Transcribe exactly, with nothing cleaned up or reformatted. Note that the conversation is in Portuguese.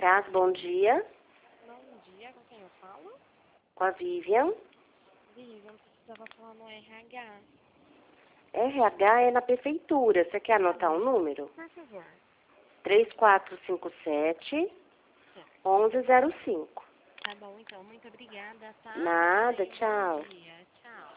Cás, bom dia. Bom dia, com quem eu falo? Com a Vivian. Vivian, precisava falar no R H. R H é na prefeitura. Você quer anotar o número? Por favor. três quatro cinco sete, um um zero cinco. Tá bom, então. Muito obrigada, tá? Nada, Bom tchau. dia. Tchau.